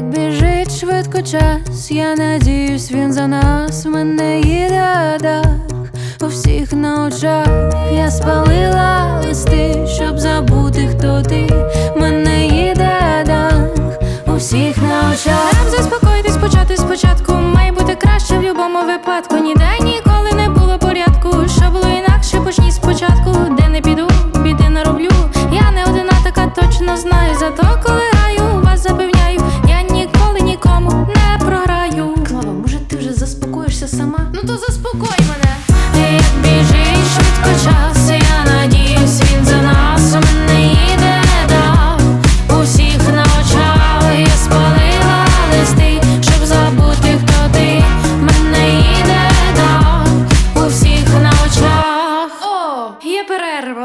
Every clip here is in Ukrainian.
Як біжить швидко час, я надіюсь, він за нас. В мене їде дах у всіх на очах. Я спалила листи, щоб забути, хто ти. В мене їде дах у всіх на очах. Треба заспокоїтись, почати спочатку. Має бути краще в любому випадку. Ніде ніколи не було порядку. Що було інакше, почніть спочатку. Де не піду, біди нароблю. Я не одина така, точно знаю. Зато коли граю, вас запевняю, я ніколи нікому не програю. Клава, може ти вже заспокоїшся сама? Ну то заспокой мене. Як біжить швидко час, я надіюсь, він за нас. У мене їде дах у всіх на очах. Я спалила листи, щоб забути, хто ти. В мене їде дах у всіх на очах. О, є перерва.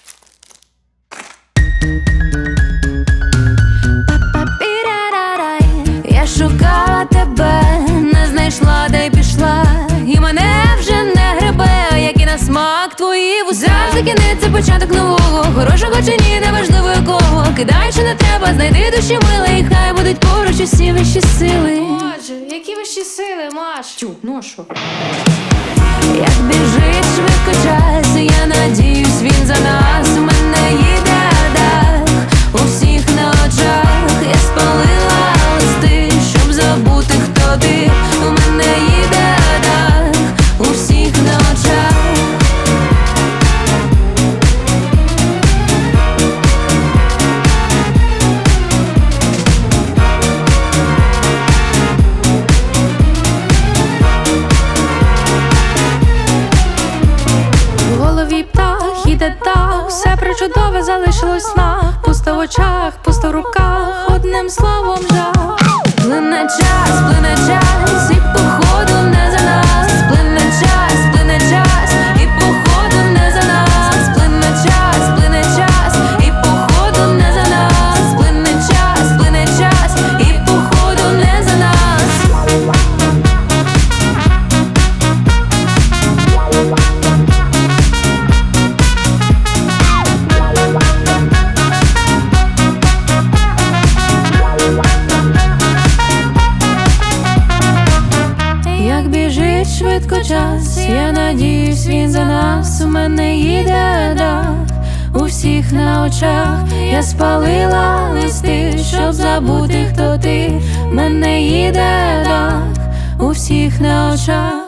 Я шукала тебе, не знайшла, де й пішла. І мене вже не гребе, які на смак твої вуса. Завжди кінець, це початок нового. Хорошого чи ні, неважливо якого. Кидай, що не треба, знайди душі миле. І хай будуть поруч усі вищі сили. Боже, які вищі сили, Маш? Тю, ну а що? Як біжить швидко час, я надіюсь, він за нас. У мене їде дах у всіх на очах. Я спалила листи, щоб забути, хто ти. У мене їде дах у всіх на очах. В голові птах, іде так, все причудове залишилось в снах. Пусто в очах, пусто в руках, одним словом жах. Плине час, і походу не за нас. Плине час, і походу не за нас. Плине час, і походу не за нас. Плине час, і походу не за нас. Як біжить швидко час, я надіюсь, він за нас. У мене їде дах у всіх на очах. Я спалила листи, щоб забути, хто ти. В мене їде дах у всіх на очах.